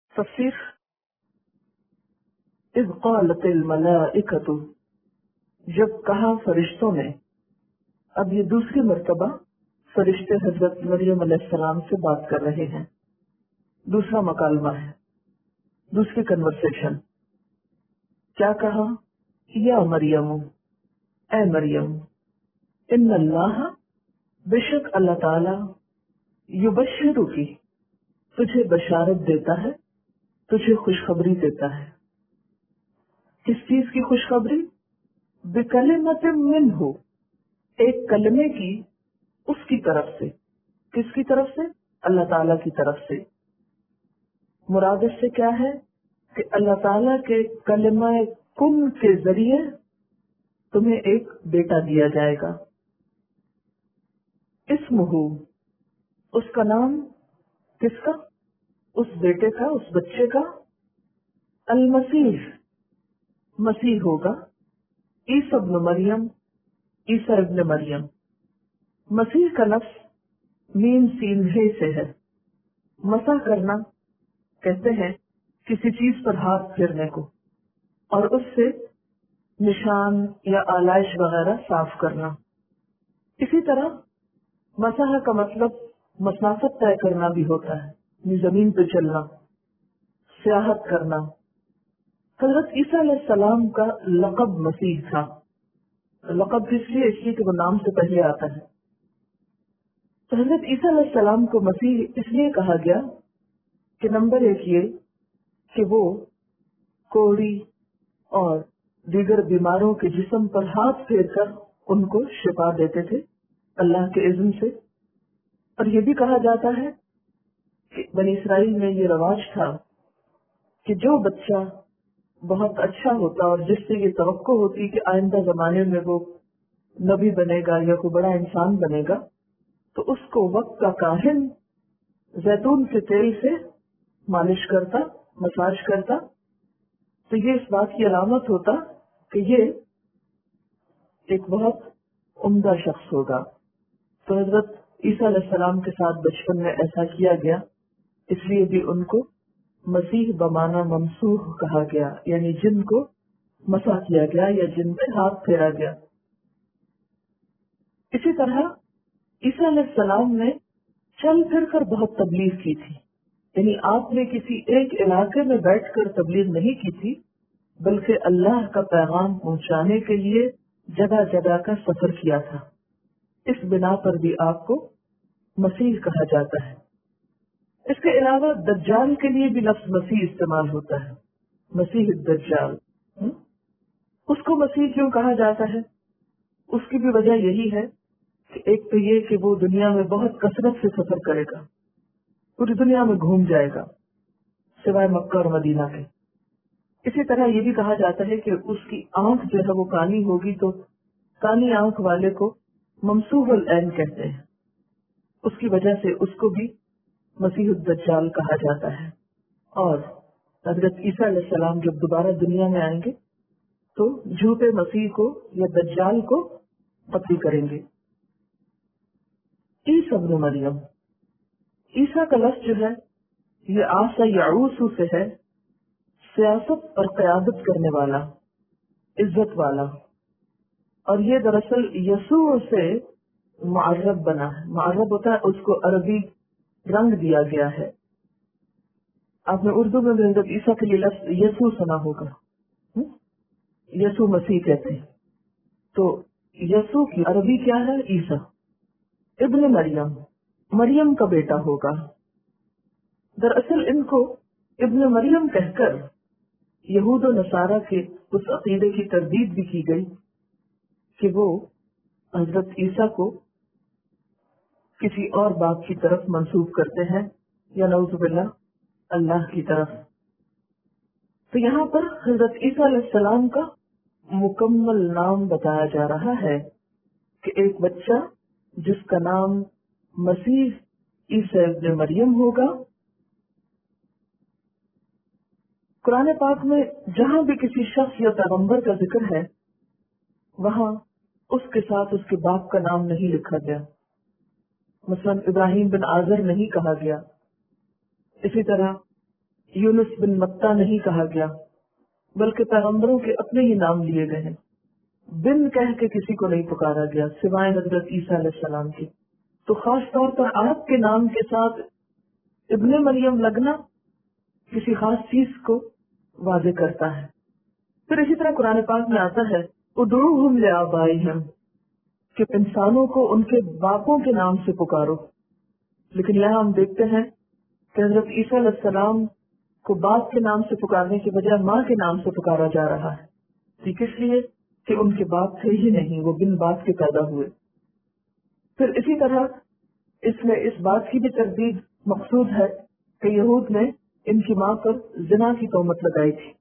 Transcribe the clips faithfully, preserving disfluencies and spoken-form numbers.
تفسیر اذ قالت الملائکۃ، جب کہا فرشتوں نے. اب یہ دوسری مرتبہ فرشتے حضرت مریم علیہ السلام سے بات کر رہے ہیں. دوسرا مکالمہ ہے، دوسری کنورسیشن. کیا کہا؟ یا مریم، اے مریم، ان اللہ، بے شک اللہ تعالی، یبشرکی، تجھے بشارت دیتا ہے، تجھے خوشخبری دیتا ہے. کس چیز کی خوشخبری؟ بکلمۃ منہ، ایک کلمے کی، اس کی طرف سے. کس کی طرف سے؟ اللہ تعالی کی طرف سے. مراد اس سے کیا ہے کہ اللہ تعالی کے کلمہ کن کے ذریعے تمہیں ایک بیٹا دیا جائے گا. اسمہ، اس کا نام، کس کا؟ اس بیٹے کا، اس بچے کا. المسیح، مسیح ہوگا. عیسی ابن مریم، عیسی ابن مریم. مسیح کا لفظ میم سین ہے سے ہے. مسح کرنا کہتے ہیں کسی چیز پر ہاتھ پھیرنے کو، اور اس سے نشان یا آلائش وغیرہ صاف کرنا. اسی طرح مسح کا مطلب مسافت طے کرنا بھی ہوتا ہے، زمین پہ چلنا، سیاحت کرنا. حضرت عیسیٰ علیہ السلام کا لقب مسیح تھا. لقب اس لیے اس لیے کہ وہ نام سے پہلے آتا ہے. تو حضرت عیسیٰ علیہ السلام کو مسیح اس لیے کہا گیا کہ نمبر ایک یہ کہ وہ کوڑی اور دیگر بیماروں کے جسم پر ہاتھ پھیر کر ان کو شفا دیتے تھے اللہ کے اذن سے. اور یہ بھی کہا جاتا ہے کہ بنی اسرائیل میں یہ رواج تھا کہ جو بچہ بہت اچھا ہوتا اور جس سے یہ توقع ہوتی کہ آئندہ زمانے میں وہ نبی بنے گا یا کوئی بڑا انسان بنے گا، تو اس کو وقت کا کاہن زیتون کے تیل سے مالش کرتا، مساج کرتا. تو یہ اس بات کی علامت ہوتا کہ یہ ایک بہت عمدہ شخص ہوگا. تو حضرت عیسیٰ علیہ السلام کے ساتھ بچپن میں ایسا کیا گیا، اس لیے بھی ان کو مسیح بمانا ممسوح کہا گیا، یعنی جن کو مسح کیا گیا یا جن پہ ہاتھ پھیرا گیا. اسی طرح عیسیٰ علیہ السلام نے چل پھر کر بہت تبلیغ کی تھی. یعنی آپ نے کسی ایک علاقے میں بیٹھ کر تبلیغ نہیں کی تھی، بلکہ اللہ کا پیغام پہنچانے کے لیے جگہ جگہ کا سفر کیا تھا. اس بنا پر بھی آپ کو مسیح کہا جاتا ہے. اس کے علاوہ دجال کے لیے بھی لفظ مسیح استعمال ہوتا ہے، مسیح الدجال. اس کو مسیح کیوں کہا جاتا ہے؟ اس کی بھی وجہ یہی ہے کہ ایک تو یہ کہ وہ دنیا میں بہت کثرت سے سفر کرے گا، پوری دنیا میں گھوم جائے گا سوائے مکہ اور مدینہ کے. اسی طرح یہ بھی کہا جاتا ہے کہ اس کی آنکھ جو ہے وہ کانی ہوگی، تو کانی آنکھ والے کو ممسوح العین کہتے ہیں. اس کی وجہ سے اس کو بھی مسیح الدجال کہا جاتا ہے. اور حضرت عیسیٰ علیہ السلام جب دوبارہ دنیا میں آئیں گے تو جھوٹے مسیح کو یا دجال کو قتل کریں گے. عیسی ابن مریم، عیسیٰ کا لفظ جو ہے یہ آسا یعوسو سے ہے، سیاست اور قیادت کرنے والا، عزت والا. اور یہ دراصل یسوع سے معرب بنا ہے. معرب ہوتا ہے اس کو عربی رنگ دیا گیا ہے. آپ نے اردو میں حضرت عیسیٰ کے لیے لفظ یسوع سنا ہوگا، یسوع مسیح کہتے ہیں. تو یسوع کی عربی کیا ہے؟ عیسیٰ ابن مریم، مریم کا بیٹا ہوگا. دراصل ان کو ابن مریم کہہ کر یہود و نصارہ کے اس عقیدے کی تردید بھی کی گئی کہ وہ حضرت عیسیٰ کو کسی اور باپ کی طرف منسوب کرتے ہیں یا نعوذ باللہ اللہ کی طرف. تو یہاں پر حضرت عیسیٰ علیہ السلام کا مکمل نام بتایا جا رہا ہے کہ ایک بچہ جس کا نام مسیح عیسی ابن مریم ہوگا. قرآن پاک میں جہاں بھی کسی شخص یا پیغمبر کا ذکر ہے وہاں اس کے ساتھ اس کے باپ کا نام نہیں لکھا گیا. مثلا ابراہیم بن آزر نہیں کہا گیا. اسی طرح یونس بن متا نہیں کہا گیا، بلکہ پیغمبروں کے اپنے ہی نام لیے گئے ہیں. بن کہہ کے کسی کو نہیں پکارا گیا سوائے حضرت عیسیٰ علیہ السلام کی. تو خاص طور پر آپ کے نام کے ساتھ ابن مریم لگنا کسی خاص چیز کو واضح کرتا ہے. پھر اسی طرح قرآن پاک میں آتا ہے ادعوہم لآبائہم، کہ انسانوں کو ان کے باپوں کے نام سے پکارو. لیکن یہاں ہم دیکھتے ہیں کہ حضرت عیسیٰ علیہ السلام کو باپ کے نام سے پکارنے کے بجائے ماں کے نام سے پکارا جا رہا ہے. ٹھیک اس لیے کہ ان کے باپ تھے ہی نہیں، وہ بن باپ کے پیدا ہوئے. پھر اسی طرح اس میں اس بات کی بھی تردید مقصود ہے کہ یہود نے ان کی ماں پر زنا کی تہمت لگائی تھی.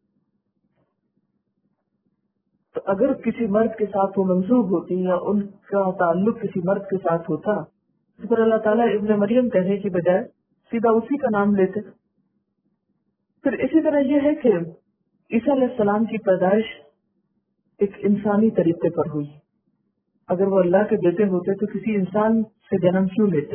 تو اگر کسی مرد کے ساتھ وہ منسوب ہوتی یا ان کا تعلق کسی مرد کے ساتھ ہوتا تو پھر اللہ تعالیٰ ابن مریم کہنے کی بجائے سیدھا اسی کا نام لیتے. پھر اسی طرح یہ ہے کہ عیسیٰ علیہ السلام کی پیدائش ایک انسانی طریقے پر ہوئی. اگر وہ اللہ کے بیٹے ہوتے تو کسی انسان سے جنم کیوں لیتے؟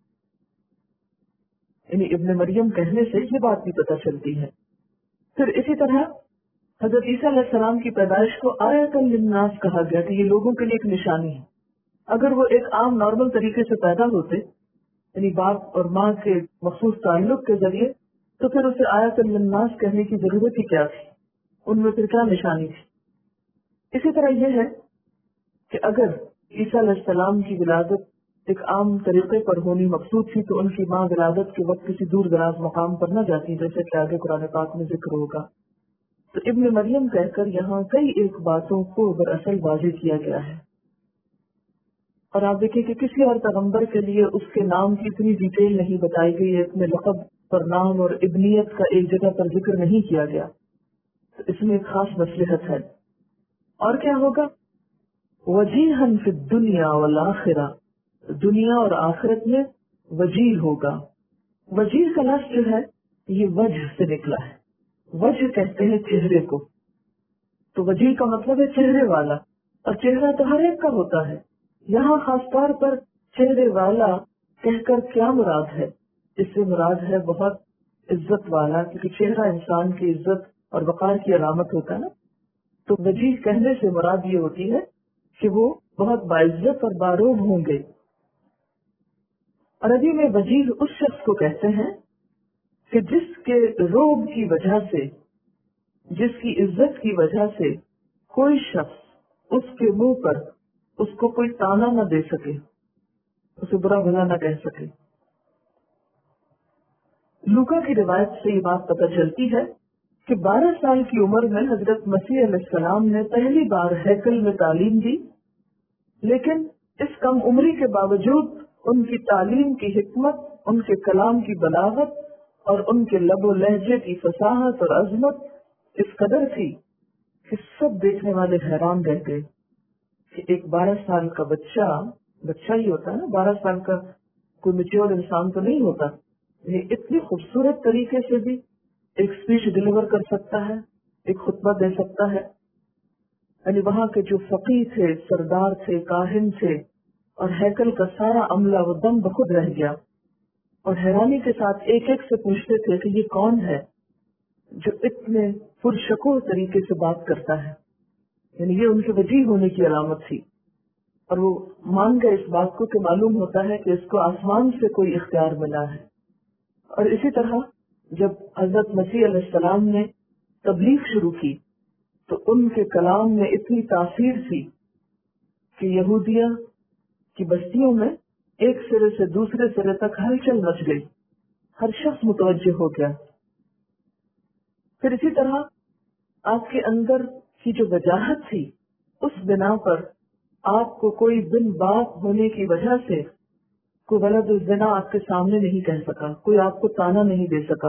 یعنی ابن مریم کہنے سے یہ بات بھی پتہ چلتی ہے. پھر اسی طرح حضرت عیسیٰ علیہ السلام کی پیدائش کو آیۃ للناس کہا گیا کہ یہ لوگوں کے لیے ایک نشانی ہے. اگر وہ ایک عام نارمل طریقے سے پیدا ہوتے یعنی باپ اور ماں کے مخصوص تعلق کے ذریعے تو پھر اسے آیۃ للناس کہنے کی ضرورت ہی کیا تھی؟ ان میں پھر کیا نشانی تھی؟ اسی طرح یہ ہے کہ اگر عیسیٰ علیہ السلام کی ولادت ایک عام طریقے پر ہونی مقصود تھی تو ان کی ماں ولادت کے وقت کسی دور دراز مقام پر نہ جاتی، جیسے کہ آگے قرآن پاک میں ذکر ہوگا. تو ابن مریم کہہ کر یہاں کئی ایک باتوں کو دراصل واضح کیا گیا ہے. اور آپ دیکھیں کہ کسی اور پیغمبر کے لیے اس کے نام کی اتنی ڈیٹیل نہیں بتائی گئی، اپنے لقب پر نام اور ابنیت کا ایک جگہ پر ذکر نہیں کیا گیا. تو اس میں ایک خاص مصلحت ہے. اور کیا ہوگا؟ وجیہن فی الدنیا والآخرہ، دنیا اور آخرت میں وجیہ ہوگا. وجیہ کا لفظ جو ہے یہ وجہ سے نکلا ہے. وجہ کہتے ہیں چہرے کو. تو وجیہ کا مطلب ہے چہرے والا، اور چہرہ تو ہر ایک کا ہوتا ہے. یہاں خاص طور پر چہرے والا کہہ کر کیا مراد ہے؟ اس سے مراد ہے بہت عزت والا، کیونکہ چہرہ انسان کی عزت اور وقار کی علامت ہوتا ہے نا. تو وجیہ کہنے سے مراد یہ ہوتی ہے کہ وہ بہت باعزت اور باروب ہوں گے. عربی میں وجیہ اس شخص کو کہتے ہیں کہ جس کے روب کی وجہ سے، جس کی عزت کی وجہ سے کوئی شخص اس کے منہ پر اس کو کوئی تانا نہ دے سکے، اسے برا بھلا نہ کہہ سکے. لوکا کی روایت سے یہ بات پتہ چلتی ہے کہ بارہ سال کی عمر میں حضرت مسیح علیہ السلام نے پہلی بار ہیکل میں تعلیم دی، لیکن اس کم عمری کے باوجود ان کی تعلیم کی حکمت، ان کے کلام کی بلاغت اور ان کے لب و لہجے کی فصاحت اور عظمت اس قدر تھی کہ سب دیکھنے والے حیران رہ گئے کہ ایک بارہ سال کا بچہ بچہ ہی ہوتا ہے نا، بارہ سال کا کوئی میچور انسان تو نہیں ہوتا، یہ اتنی خوبصورت طریقے سے بھی ایک اسپیچ ڈلیور کر سکتا ہے، ایک خطبہ دے سکتا ہے. یعنی وہاں کے جو فقیہ تھے، سردار تھے، کاہن تھے اور ہیکل کا سارا عملہ وہ دم بخود رہ گیا اور حیرانی کے ساتھ ایک ایک سے پوچھتے تھے کہ یہ کون ہے جو اتنے پرشکوہ طریقے سے بات کرتا ہے. یعنی یہ ان کے وجیہ ہونے کی علامت تھی. اور وہ مان گئے اس بات کو کہ معلوم ہوتا ہے کہ اس کو آسمان سے کوئی اختیار ملا ہے. اور اسی طرح جب حضرت مسیح علیہ السلام نے تبلیغ شروع کی تو ان کے کلام میں اتنی تاثیر تھی کہ یہودیہ کی بستیوں میں ایک سرے سے دوسرے سرے تک ہلچل مچ گئی، ہر شخص متوجہ ہو گیا. پھر اسی طرح آپ کے اندر کی جو وجاہت تھی اس بنا پر آپ کو کوئی بن باپ ہونے کی وجہ سے کوئی ولد الزنا آپ کے سامنے نہیں کہہ سکا، کوئی آپ کو تانا نہیں دے سکا.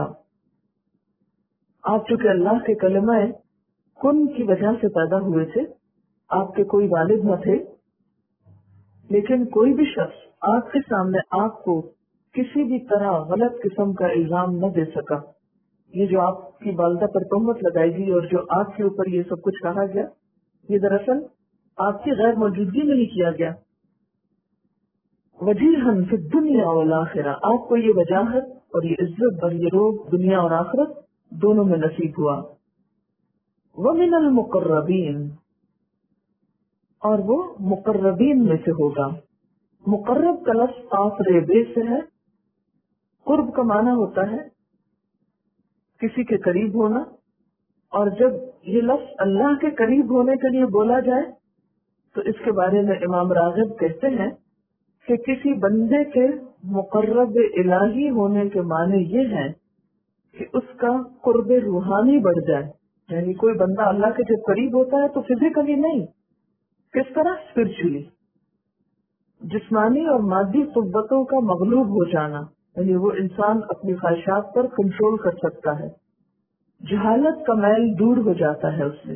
آپ چونکہ اللہ کے کلمہ کن کی وجہ سے پیدا ہوئے تھے، آپ کے کوئی والد نہ تھے، لیکن کوئی بھی شخص آپ کے سامنے آپ کو کسی بھی طرح غلط قسم کا الزام نہ دے سکا. یہ جو آپ کی والدہ پر تہمت لگائی گئی اور جو آپ کے اوپر یہ سب کچھ کہا گیا، یہ دراصل آپ کی غیر موجودگی میں ہی کیا گیا. وجیہن فی الدنیا والآخرہ، آپ کو یہ وجاہت اور یہ عزت اور یہ روب دنیا اور آخرت دونوں میں نصیب ہوا. ومن المقربین، اور وہ مقربین میں سے ہوگا. مقرب کا لفظ قاف ریبے سے ہے. قرب کا معنی ہوتا ہے کسی کے قریب ہونا، اور جب یہ لفظ اللہ کے قریب ہونے کے لیے بولا جائے تو اس کے بارے میں امام راغب کہتے ہیں کہ کسی بندے کے مقرب الہی ہونے کے معنی یہ ہے کہ اس کا قرب روحانی بڑھ جائے. یعنی کوئی بندہ اللہ کے جب قریب ہوتا ہے تو فزیکلی نہیں، کس طرح؟ اسپرچولی، جسمانی اور مادی قوتوں کا مغلوب ہو جانا. یعنی وہ انسان اپنی خواہشات پر کنٹرول کر سکتا ہے. جہالت کا میل دور ہو جاتا ہے اس سے.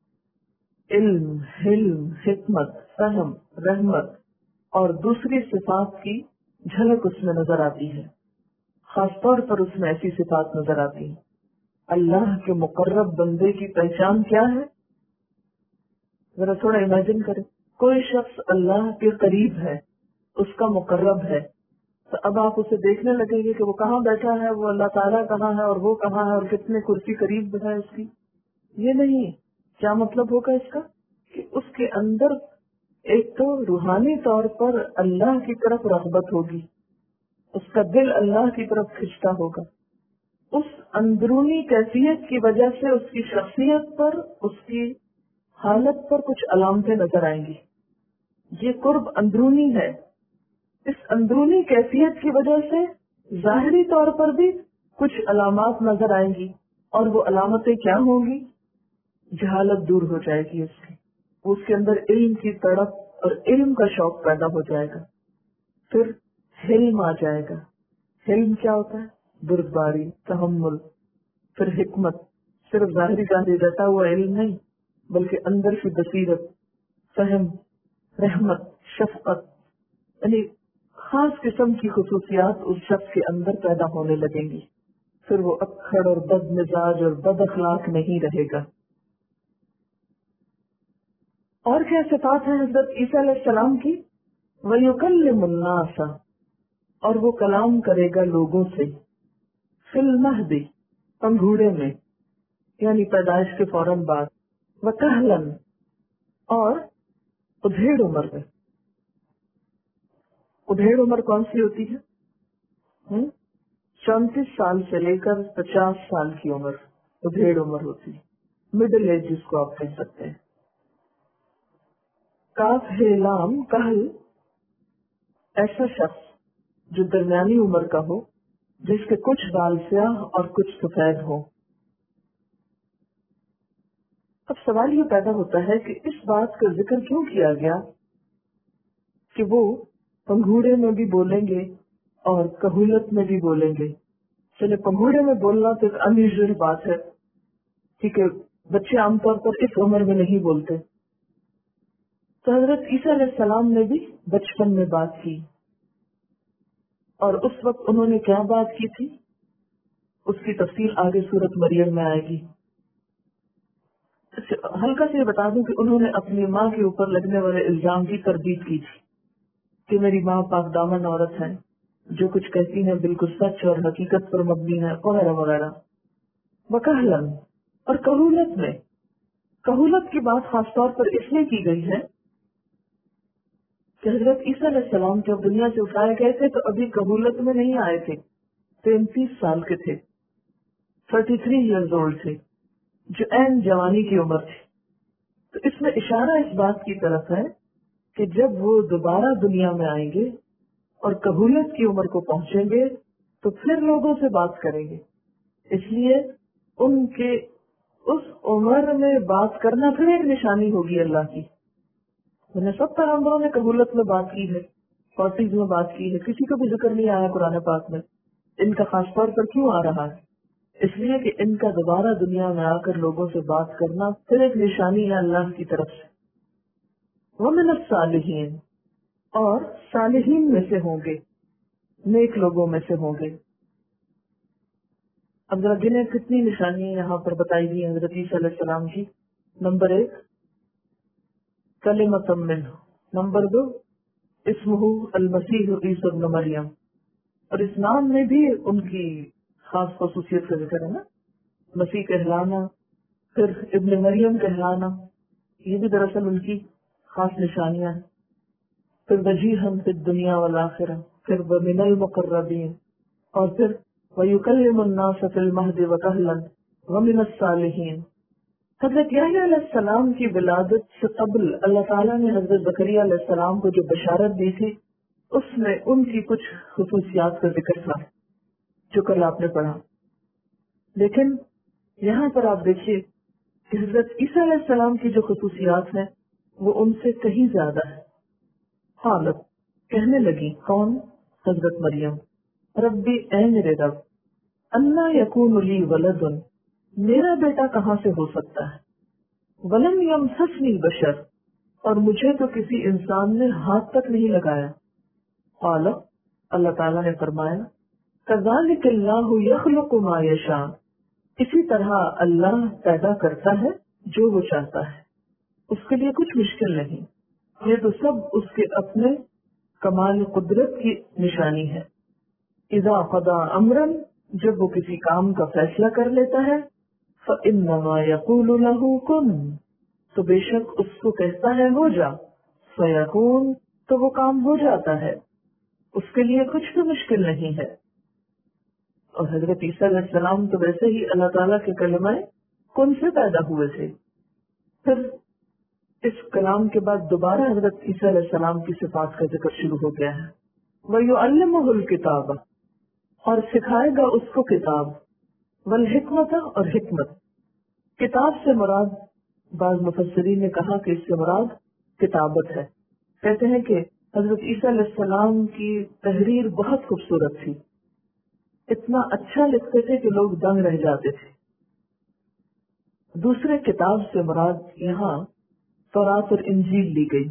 علم، حلم، حکمت، فہم، رحمت اور دوسری صفات کی جھلک اس میں نظر آتی ہے. خاص طور پر اس میں ایسی صفات نظر آتی ہیں. اللہ کے مقرب بندے کی پہچان کیا ہے؟ ذرا تھوڑا امیجن کریں، کوئی شخص اللہ کے قریب ہے، اس کا مقرب ہے، تو اب آپ اسے دیکھنے لگیں گے کہ وہ کہاں بیٹھا ہے، وہ اللہ تعالیٰ کہاں ہے، اور وہ کہاں ہے، اور کتنے کرسی قریب ہے اس کی. یہ نہیں. کیا مطلب ہوگا اس کا؟ کہ اس کے اندر ایک تو روحانی طور پر اللہ کی طرف رغبت ہوگی، اس کا دل اللہ کی طرف کھنچتا ہوگا. اس اندرونی کیفیت کی وجہ سے اس کی شخصیت پر، اس کی حالت پر کچھ علامتیں نظر آئیں گی. یہ قرب اندرونی ہے. اس اندرونی کیفیت کی وجہ سے ظاہری طور پر بھی کچھ علامات نظر آئیں گی، اور وہ علامتیں کیا ہوں گی؟ جہالت دور ہو جائے گی اس کی. اس کے اندر علم کی تڑپ اور علم کا شوق پیدا ہو جائے گا. پھر حلم آ جائے گا. حلم کیا ہوتا ہے؟ بردباری، تحمل. پھر حکمت، صرف ظاہری ظاہری رہتا ہوا علم نہیں، بلکہ اندر کی بصیرت، فہم، رحمت، شفقت. یعنی خاص قسم کی خصوصیات اس شخص کے اندر پیدا ہونے لگیں گی. پھر وہ اکھڑ اور بد مزاج اور بد اخلاق نہیں رہے گا. اور کیا صفات ہیں حضرت عیسیٰ علیہ السلام کی؟ وَيُكَلِّمُ النَّاسَ، اور وہ کلام کرے گا لوگوں سے. فِي الْمَهْدِ، پنگھوڑے میں، یعنی پیدائش کے فوراً بعد. وَكَهْلًا، اور ادھیڑ عمر میں. ادھیڑ عمر کون سی ہوتی ہے؟ چونتیس سال سے لے کر پچاس سال کی عمر ادھیڑ عمر ہوتی ہے. مڈل ایج جس کو آپ کہہ سکتے ہیں. کاف ہے لام کہل، ایسا شخص جو درمیانی عمر کا ہو، جس کے کچھ بال سیاہ اور کچھ سفید ہو. اب سوال یہ پیدا ہوتا ہے کہ اس بات کا ذکر کیوں کیا گیا کہ وہ پنگھوڑے میں بھی بولیں گے اور کہولت میں بھی بولیں گے. چلے پنگھوڑے میں بولنا تو ایک انیوژل بات ہے، کیونکہ بچے عام طور پر اس عمر میں نہیں بولتے. تو حضرت عیسیٰ علیہ السلام نے بھی بچپن میں بات کی، اور اس وقت انہوں نے کیا بات کی تھی اس کی تفصیل آگے سورت مریم میں آئے گی. ہلکا سے یہ بتا دوں کہ انہوں نے اپنی ماں کے اوپر لگنے والے الزام کی تردید کی تھی کہ میری ماں پاک دامن عورت ہے، جو کچھ کہتی ہے بالکل سچ اور حقیقت پر مبنی ہے، وغیرہ وغیرہ. وکہلن، اور کہولت میں. کہولت کی بات خاص طور پر اس لیے کی گئی ہے کہ حضرت عیسیٰ علیہ السلام جب دنیا سے اٹھائے گئے تھے تو ابھی کہولت میں نہیں آئے تھے، تینتیس سال کے تھے، تھرٹی تھری ایئرز اولڈ تھے، جو عین جوانی کی عمر تھی. تو اس میں اشارہ اس بات کی طرف ہے کہ جب وہ دوبارہ دنیا میں آئیں گے اور کہولت کی عمر کو پہنچیں گے تو پھر لوگوں سے بات کریں گے. اس لیے ان کے اس عمر میں بات کرنا پھر ایک نشانی ہوگی اللہ کی. میں نے سب پیغمبروں نے کبولت میں بات کی ہے، فورٹیز میں بات کی ہے، کسی کا بھی ذکر نہیں آیا قرآن پاک میں. ان کا خاص طور پر کیوں آ رہا ہے؟ اس لیے کہ ان کا دوبارہ دنیا میں آ کر لوگوں سے بات کرنا پھر ایک نشانی ہے اللہ کی طرف سے. وَمِنَ الصَّالِحِينَ، اور صالحین میں سے ہوں گے، نیک لوگوں میں سے ہوں گے. اب ذرا گنے کتنی نشانیاں یہاں پر بتائی گئی حضرت عیسیٰ علیہ السلام کی. نمبر ایک کلمۃ منہ، نمبر دو اسمہ المسیح عیسی ابن مریم، اور اس نام میں بھی ان کی خاص خصوصیت کا ذکر ہے نا. مسیح کہلانا، پھر ابن مریم کہلانا، یہ بھی دراصل ان کی خاص نشانیاں ہیں. پھر وجیہا فی الدنیا والآخرہ، پھر ومن المقربین، اور پھر ویکلم الناس فی المہد وکہلا ومن الصالحین. حضرت یحییٰ علیہ السلام کی ولادت سے قبل اللہ تعالیٰ نے حضرت زکریا علیہ السلام کو جو بشارت دی تھی، اس میں ان کی کچھ خصوصیات کا ذکر تھا جو کل آپ نے پڑھا. لیکن یہاں پر آپ دیکھیے کہ حضرت عیسیٰ علیہ السلام کی جو خصوصیات ہیں وہ ان سے کہیں زیادہ ہے. حالت کہنے لگی، کون؟ حضرت مریم، ربی اے میرے رب، انا یکون لی ولد، میرا بیٹا کہاں سے ہو سکتا ہے، ولم یمسسنی بشر، اور مجھے تو کسی انسان نے ہاتھ تک نہیں لگایا. قال، اللہ تعالیٰ نے فرمایا، کذالک اللہ یخلق ما یشاء، اسی طرح اللہ پیدا کرتا ہے جو وہ چاہتا ہے، اس کے لیے کچھ مشکل نہیں. یہ تو سب اس کے اپنے کمال قدرت کی نشانی ہے. اذا قضا امرا، جب وہ کسی کام کا فیصلہ کر لیتا ہے، فانما یقول له کن، تو بے شک اس کو کہتا ہے ہو جا، فیکون، تو وہ کام ہو جاتا ہے، اس کے لیے کچھ بھی مشکل نہیں ہے. اور حضرت عیسیٰ علیہ السلام تو ویسے ہی اللہ تعالیٰ کے کلمہ کن سے پیدا ہوئے تھے. پھر اس کلام کے بعد دوبارہ حضرت عیسیٰ علیہ السلام کی صفات کا ذکر شروع ہو گیا ہے. وَيُعَلِّمُهُ الْكِتَابَ، اور سکھائے گا اس کو کتاب، وَالْحِکْمَةَ، اور حکمت. کتاب سے مراد، بعض مفسرین نے کہا کہ اس سے مراد کتابت ہے. کہتے ہیں کہ حضرت عیسیٰ علیہ السلام کی تحریر بہت خوبصورت تھی، اتنا اچھا لکھتے تھے کہ لوگ دنگ رہ جاتے تھے. دوسرے کتاب سے مراد یہاں تورات اور انجیل لی گئی،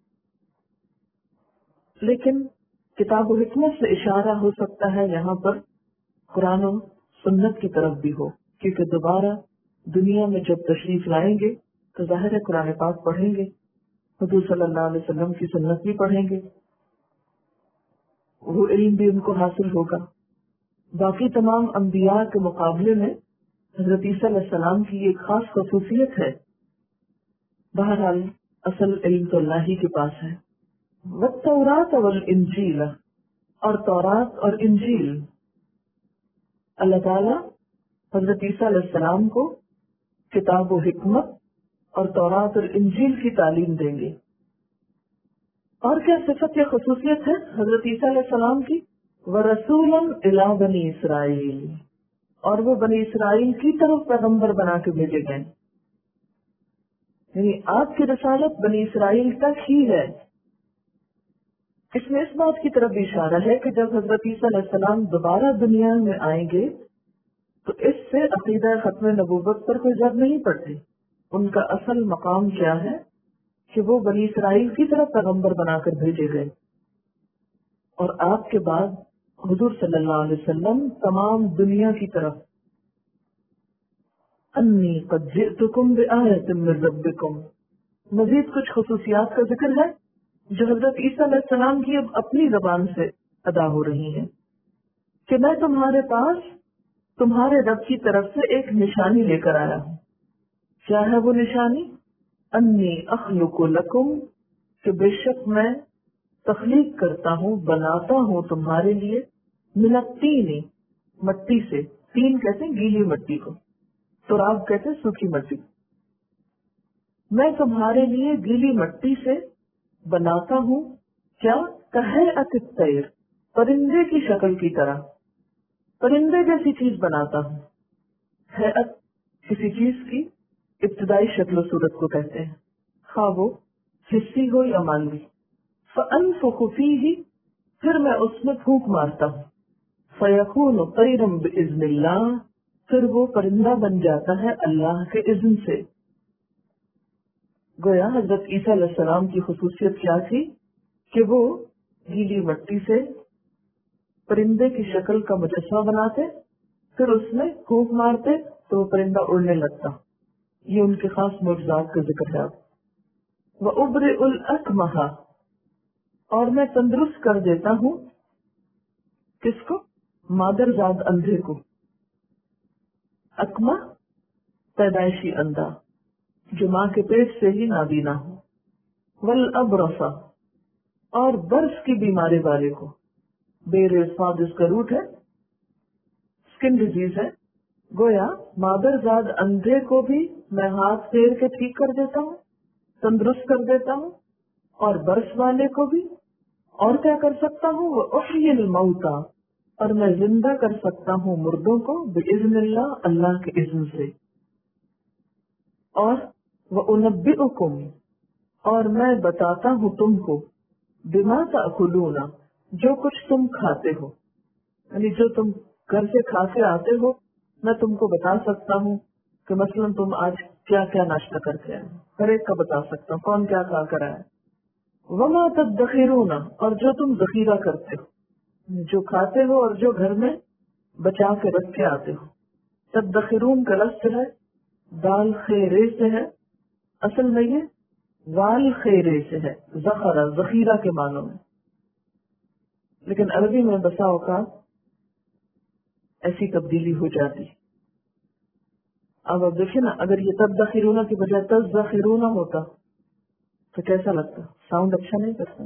لیکن کتاب و حکمت سے اشارہ ہو سکتا ہے یہاں پر قرآن و سنت کی طرف بھی ہو، کیونکہ دوبارہ دنیا میں جب تشریف لائیں گے تو ظاہر ہے قرآن پاک پڑھیں گے، حضور صلی اللہ علیہ وسلم کی سنت بھی پڑھیں گے، وہ علم بھی ان کو حاصل ہوگا. باقی تمام انبیاء کے مقابلے میں حضرت عیسیٰ علیہ السلام کی ایک خاص خصوصیت ہے. بہرحال اصل علم تو اللہ ہی کے پاس ہے. والتورات والانجیل، اور تورات اور انجیل، اللہ تعالیٰ حضرت عیسیٰ علیہ السلام کو کتاب و حکمت اور تورات اور انجیل کی تعلیم دیں گے. اور کیا صفت یا خصوصیت ہے حضرت عیسیٰ علیہ السلام کی؟ وَرَسُولًا إِلَىٰ بَنِي إِسْرَائِيلَ، اور وہ بنی اسرائیل کی طرف پیغمبر بنا کے بھیجے گئے. یعنی آپ کی رسالت بنی اسرائیل تک ہی ہے. اس میں اس بات کی طرف بھی اشارہ ہے کہ جب حضرت عیسیٰ علیہ السلام دوبارہ دنیا میں آئیں گے تو اس سے عقیدہ ختم نبوت پر کوئی زد نہیں پڑتی. ان کا اصل مقام کیا ہے کہ وہ بنی اسرائیل کی طرف پیغمبر بنا کر بھیجے گئے، اور آپ کے بعد حضور صلی اللہ علیہ وسلم تمام دنیا کی طرف انی قد جئتکم بآیۃ من ربکم. مزید کچھ خصوصیات کا ذکر ہے جو حضرت عیسیٰ علیہ السلام کی اب اپنی زبان سے ادا ہو رہی ہیں کہ میں تمہارے پاس تمہارے رب کی طرف سے ایک نشانی لے کر آیا ہوں. کیا ہے وہ نشانی؟ انی اخلق لکم، کہ بے شک میں تخلیق کرتا ہوں، بناتا ہوں تمہارے لیے، من الطین، مٹی سے. تین کہتے ہیں گیلی مٹی کو، تراب کہتے ہیں سوکھی مٹی. میں تمہارے لیے گیلی مٹی سے بناتا ہوں، کیا؟ کہیئۃ الطیر، پرندے کی شکل کی طرح، پرندے جیسی چیز بناتا ہوں. ہیئت کسی چیز کی ابتدائی شکل و صورت کو کہتے ہیں، خواہ وہ حصی ہو یا مانوی. فانفخ فیہ، پھر میں اس میں پھونک مارتا ہوں. فیکون طیرا باذن اللہ، پھر وہ پرندہ بن جاتا ہے اللہ کے اذن سے. گویا حضرت عیسیٰ علیہ السلام کی خصوصیت کیا تھی کہ وہ گیلی مٹی سے پرندے کی شکل کا مجسمہ بناتے، پھر اس میں پھونک مارتے تو وہ پرندہ اڑنے لگتا. یہ ان کے خاص معجزات کا ذکر ہے. وَأُبْرِئُ الْأَكْمَحَ، اور میں تندرست کر دیتا ہوں، کس کو؟ مادر زاد اندھے کو. اکما پیدائشی اندھا جو ماں کے پیٹ سے ہی نابینا ہو، والابرصا اور برس کی بیماری والے کو، بیر اسفاد اس کا روٹ ہے، اسکن ڈیزیز ہے، گویا مادر زاد اندھے کو بھی میں ہاتھ پھیر کے ٹھیک کر دیتا ہوں، تندرست کر دیتا ہوں، اور برس والے کو بھی، اور کیا کر سکتا ہوں، وہ احیی الموتى، اور میں زندہ کر سکتا ہوں مردوں کو باذن اللہ، اللہ کے اذن سے، اور وانبئکم، اور میں بتاتا ہوں تم کو، بما تاکلون، جو کچھ تم کھاتے ہو، یعنی جو تم گھر سے کھا کے آتے ہو میں تم کو بتا سکتا ہوں کہ مثلا تم آج کیا کیا ناشتہ کر کے آئے، ہر ایک کا بتا سکتا ہوں کون کیا کھا کر آئے، وما تدخرون، اور جو تم ذخیرہ کرتے ہو، جو کھاتے ہو اور جو گھر میں بچا کے رکھ کے آتے ہو۔ تدخرون کا لفظ ہے دال خیرے سے ہے، اصل میں یہ وال خیرے سے ہے، ذخرہ ذخیرہ کے معنوں میں، لیکن عربی میں بسا اوقات ایسی تبدیلی ہو جاتی۔ اب اب دیکھیں نا، اگر یہ تدخرون کی بجائے تذخرون ہوتا تو کیسا لگتا، ساؤنڈ اچھا نہیں کرتا۔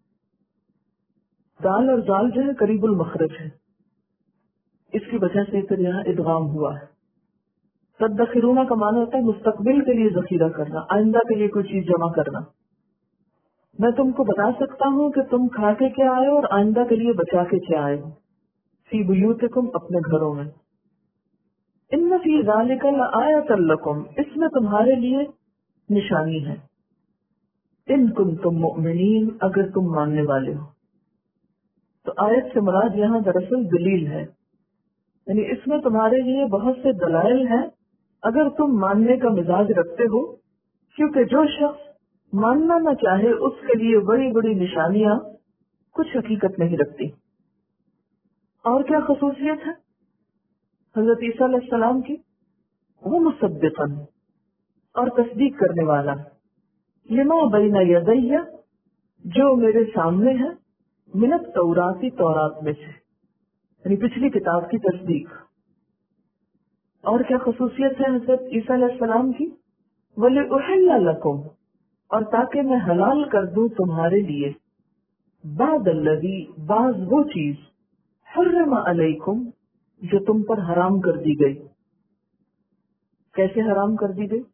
دال اور زال جو ہے قریب المخرج ہے، اس کی وجہ سے پھر یہاں ادغام ہوا ہے۔ تدخرون کا معنی ہوتا ہے مستقبل کے لیے ذخیرہ کرنا، آئندہ کے لیے کوئی چیز جمع کرنا۔ میں تم کو بتا سکتا ہوں کہ تم کھا کے کیا آئے ہو اور آئندہ کے لیے بچا کے کیا آئے ہو، فی بیوتکم، اپنے گھروں میں۔ ان فی ذالک لآیۃ لکم، اس میں تمہارے لیے نشانی ہے، ان کنتم مؤمنین، اگر تم ماننے والے ہو۔ تو آیت سے مراد یہاں دراصل دلیل ہے، یعنی اس میں تمہارے لیے بہت سے دلائل ہیں اگر تم ماننے کا مزاج رکھتے ہو، کیونکہ جو شخص ماننا نہ چاہے اس کے لیے بڑی بڑی نشانیاں کچھ حقیقت نہیں رکھتی۔ اور کیا خصوصیت ہے حضرت عیسیٰ علیہ السلام کی؟ وہ مصدقاً، اور تصدیق کرنے والا، لما بین یدی، جو میرے سامنے ہے، من التوراتی، تورات میں سے، یعنی پچھلی کتاب کی تصدیق۔ اور کیا خصوصیت ہے حضرت عیسیٰ علیہ السلام کی؟ وَلِأُحِلَّ لَكُمْ، اور تاکہ میں حلال کر دوں تمہارے لیے، بعد الذی، بعض وہ چیز، حرم علیکم، جو تم پر حرام کر دی گئی۔ کیسے حرام کر دی گئی؟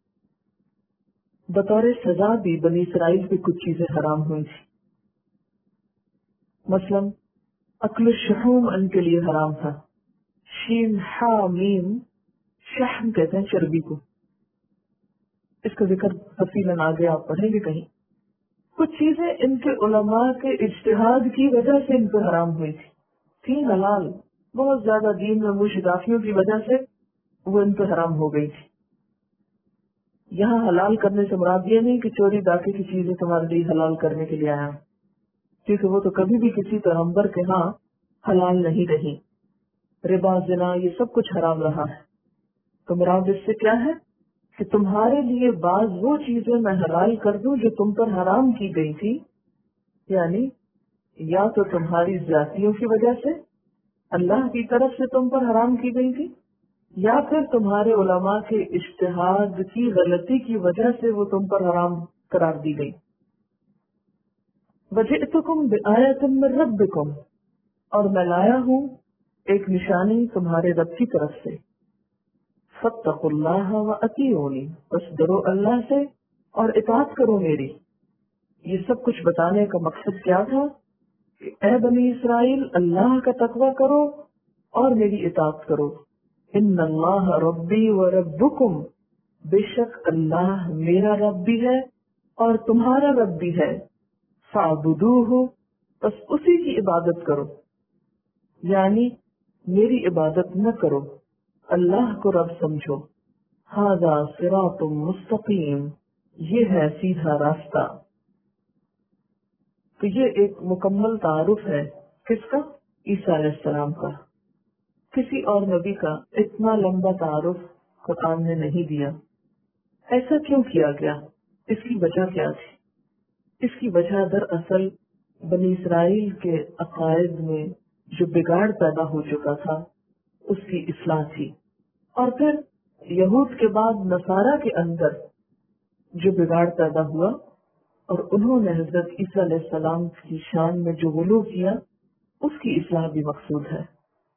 بطور سزا بھی بنی اسرائیل پہ کچھ چیزیں حرام ہوئی تھی، مثلا اکل الشحوم ان کے لیے حرام تھا، شین ہا میم، شحم کہتے ہیں چربی کو، اس کا ذکر تفصیلاً آگے آپ پڑھیں گے کہیں۔ کچھ چیزیں ان کے علماء کے اجتہاد کی وجہ سے ان کو حرام ہوئی تھی، تھی حلال، بہت زیادہ دین میں مشدافیوں کی وجہ سے وہ ان پہ حرام ہو گئی تھی۔ یہاں حلال کرنے سے مراد یہ نہیں کہ چوری ڈاکے کی چیزیں تمہارے لیے حلال کرنے کے لیے آیا، کیونکہ وہ تو کبھی بھی کسی پیغمبر کے ہاں حلال نہیں رہی۔ ربا، زنا، یہ سب کچھ حرام رہا ہے۔ تو مراد اس سے کیا ہے کہ تمہارے لیے بعض وہ چیزیں میں حلال کر دوں جو تم پر حرام کی گئی تھی، یعنی یا تو تمہاری زیادتیوں کی وجہ سے، اللہ کی طرف سے تم پر حرام کی گئی تھی، یا پھر تمہارے علماء کے اجتہاد کی غلطی کی وجہ سے وہ تم پر حرام قرار دی گئی۔ وجئتکم بآیۃ من ربکم، اور میں لایا ہوں ایک نشانی تمہارے رب کی طرف سے، فاتقوا اللہ واطیعونی، بس ڈرو اللہ سے اور اطاعت کرو میری۔ یہ سب کچھ بتانے کا مقصد کیا تھا کہ اے بنی اسرائیل، اللہ کا تقوی کرو اور میری اطاعت کرو۔ ان اللہ ربی و ربکم، بے شک اللہ میرا رب بھی ہے اور تمہارا رب بھی ہے، فاعبدوہ، بس اسی کی عبادت کرو، یعنی میری عبادت نہ کرو، اللہ کو رب سمجھو۔ ھذا صراط مستقیم، یہ ہے سیدھا راستہ۔ تو یہ ایک مکمل تعارف ہے کس کا؟ عیسیٰ علیہ السلام کا۔ کسی اور نبی کا اتنا لمبا تعارف قرآن نے نہیں دیا۔ ایسا کیوں کیا گیا؟ اس کی وجہ کیا تھی؟ اس کی وجہ دراصل بنی اسرائیل کے عقائد میں جو بگاڑ پیدا ہو چکا تھا اس کی اصلاح تھی۔ اور پھر یہود کے بعد نصارہ کے اندر جو بگاڑ پیدا ہوا اور انہوں نے حضرت عیسیٰ علیہ السلام کی شان میں جو غلو کیا، اس کی اصلاح بھی مقصود ہے۔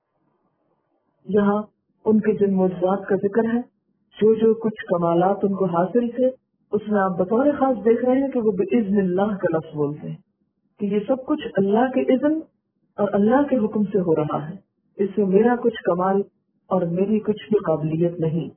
یہاں ان کے جن معجزات کا ذکر ہے، جو جو کچھ کمالات ان کو حاصل تھے، اس میں آپ بطور خاص دیکھ رہے ہیں کہ وہ بِإِذْنِ اللہ کا لفظ بولتے ہیں کہ یہ سب کچھ اللہ کے اذن اور اللہ کے حکم سے ہو رہا ہے، اس میں میرا کچھ کمال اور میری کچھ بھی قابلیت نہیں۔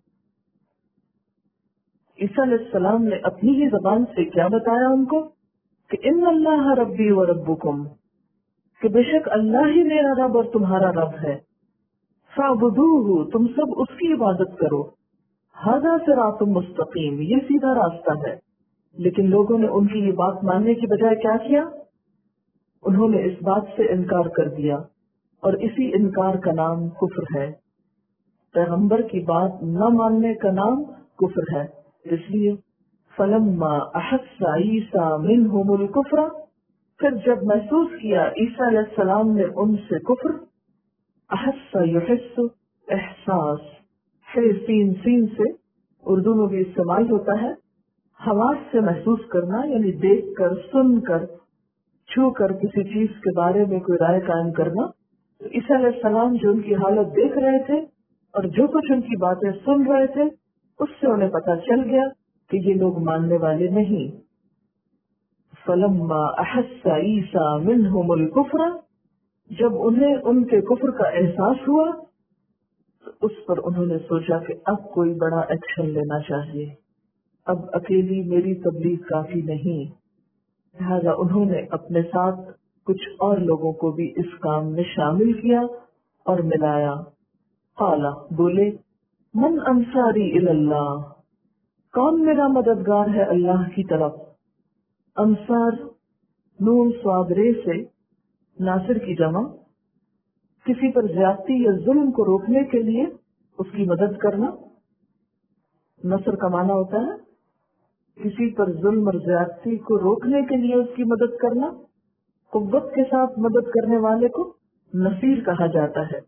عیسیٰ علیہ السلام نے اپنی ہی زبان سے کیا بتایا ان کو کہ ان اللہ ربی و ربکم، کہ بے شک اللہ ہی میرا رب اور تمہارا رب ہے، فاعبدوہ، تم سب اس کی عبادت کرو، ھذا صراط مستقیم، یہ سیدھا راستہ ہے۔ لیکن لوگوں نے ان کی یہ بات ماننے کی بجائے کیا کیا؟ انہوں نے اس بات سے انکار کر دیا، اور اسی انکار کا نام کفر ہے۔ پیغمبر کی بات نہ ماننے کا نام کفر ہے۔ اس لیے فلما احس عیسیٰ منہم الکفر، پھر جب محسوس کیا عیسیٰ علیہ السلام نے ان سے کفر، احس یحس، احساس، سین سین سے اردو میں بھی استعمال ہوتا ہے، حواس سے محسوس کرنا، یعنی دیکھ کر، سن کر، چھو کر کسی چیز کے بارے میں کوئی رائے قائم کرنا۔ تو عیسیٰ علیہ السلام جو ان کی حالت دیکھ رہے تھے اور جو کچھ ان کی باتیں سن رہے تھے، اس سے انہیں پتہ چل گیا کہ یہ لوگ ماننے والے نہیں۔ فلما احس عیسیٰ منہم الکفر، جب انہیں ان کے کفر کا احساس ہوا تو اس پر انہوں نے سوچا کہ اب کوئی بڑا ایکشن لینا چاہیے، اب اکیلی میری تبلیغ کافی نہیں، لہذا انہوں نے اپنے ساتھ کچھ اور لوگوں کو بھی اس کام میں شامل کیا اور ملایا۔ قال، بولے، من انصاری اللہ، کون میرا مددگار ہے اللہ کی طرف؟ انصار نون صاد رے سے ناصر کی جمع، کسی پر زیادتی یا ظلم کو روکنے کے لیے اس کی مدد کرنا۔ نصر کا معنی ہوتا ہے کسی پر ظلم اور زیادتی کو روکنے کے لیے اس کی مدد کرنا۔ قوت کے ساتھ مدد کرنے والے کو نصیر کہا جاتا ہے۔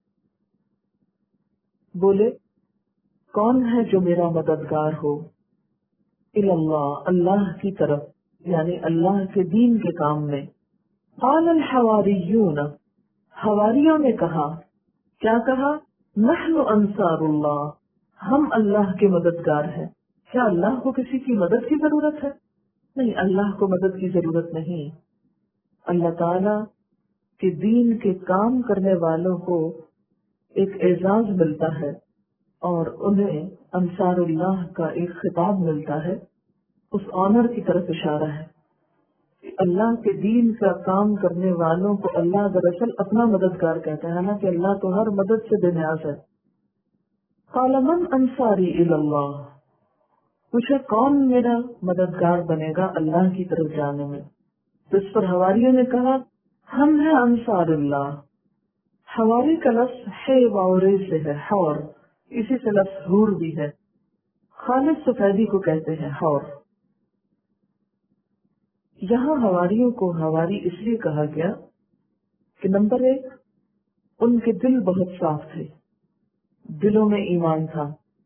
بولے، کون ہے جو میرا مددگار ہو؟ اللہ، اللہ کی طرف، یعنی اللہ کے دین کے کام میں۔ قال الحواریون، حواریوں نے کہا، کیا کہا؟ نحن انصار اللہ، ہم اللہ کے مددگار ہیں۔ کیا اللہ کو کسی کی مدد کی ضرورت ہے؟ نہیں، اللہ کو مدد کی ضرورت نہیں۔ اللہ تعالی کے دین کے کام کرنے والوں کو ایک اعزاز ملتا ہے اور انہیں انصار اللہ کا ایک خطاب ملتا ہے، اس آنر کی طرف اشارہ ہے کہ اللہ کے دین کا کام کرنے والوں کو اللہ دراصل اپنا مددگار کہتا ہے، حالانکہ اللہ تو ہر مدد سے بے نیاز ہے۔ قال من انصاری اللہ، پوچھا کون میرا مددگار بنے گا اللہ کی طرف جانے میں؟ تو اس پر حواریوں نے کہا، ہم ہیں انصار اللہ۔ حواری کا لفظ ہے واورے سے ہے، حور، اسی سے لفظ حور بھی ہے۔ خالد سفیدی کو کہتے ہیں حور۔ یہاں حواریوں کو حواری اس لیے کہا گیا کہ نمبر ایک، ان کے دل بہت صاف تھے، دلوں میں ایمان تھا۔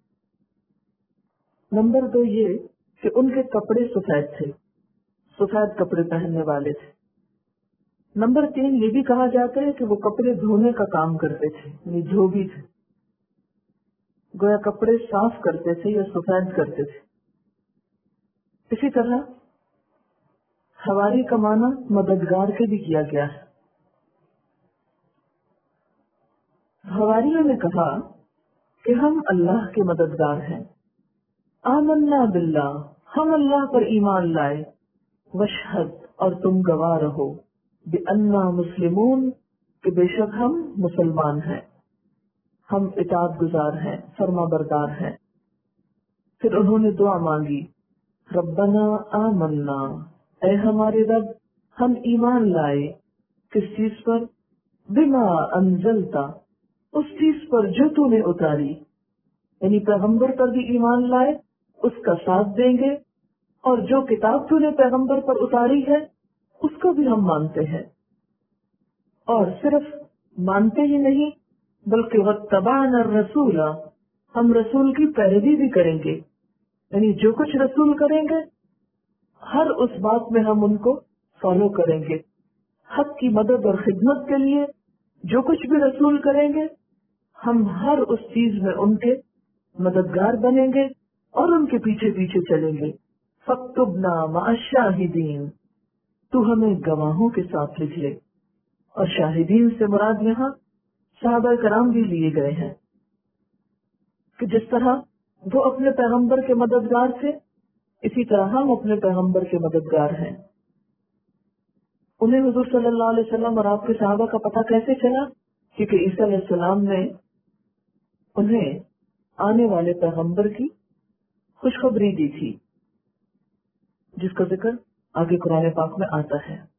نمبر دو یہ کہ ان کے کپڑے سفید تھے، سفید کپڑے پہننے والے تھے۔ نمبر تین یہ بھی کہا جاتا ہے کہ وہ کپڑے دھونے کا کام کرتے تھے، یعنی دھوبی تھے، گویا کپڑے صاف کرتے تھے یا سفید کرتے تھے۔ اسی طرح حواری کا معنی مددگار کے بھی کیا گیا ہے۔ حواریوں نے کہا کہ ہم اللہ کے مددگار ہیں۔ آمنا باللہ، ہم اللہ پر ایمان لائے، وشہد، اور تم گواہ رہو، بأننا مسلمون، کہ بے شک ہم مسلمان ہیں، ہم اطاعت گزار ہیں، فرما بردار ہیں۔ پھر انہوں نے دعا مانگی، ربنا آمنا، اے ہمارے رب ہم ایمان لائے، کس چیز پر؟ بما انزلتا، اس چیز پر جو تو نے اتاری، یعنی پیغمبر پر بھی ایمان لائے، اس کا ساتھ دیں گے، اور جو کتاب تو نے پیغمبر پر اتاری ہے اس کو بھی ہم مانتے ہیں، اور صرف مانتے ہی نہیں بلکہ واتبعنا الرسول، ہم رسول کی پیروی بھی کریں گے، یعنی جو کچھ رسول کریں گے ہر اس بات میں ہم ان کو فالو کریں گے. حق کی مدد اور خدمت کے لیے جو کچھ بھی رسول کریں گے ہم ہر اس چیز میں ان کے مددگار بنیں گے اور ان کے پیچھے پیچھے چلیں گے. فَاكْتُبْنَا مَعَ الشَّاهِدِينَ، تو ہمیں گواہوں کے ساتھ لکھ لے. اور شاہدین سے مراد یہاں صحابہ کرام بھی لیے گئے ہیں کہ جس طرح وہ اپنے پیغمبر کے مددگار تھے اسی طرح ہم اپنے پیغمبر کے مددگار ہیں. انہیں حضور صلی اللہ علیہ وسلم اور آپ کے صحابہ کا پتہ کیسے چلا؟ کیونکہ عیسیٰ علیہ السلام نے انہیں آنے والے پیغمبر کی خوشخبری دی تھی، جس کا ذکر آگے قرآن پاک میں آتا ہے.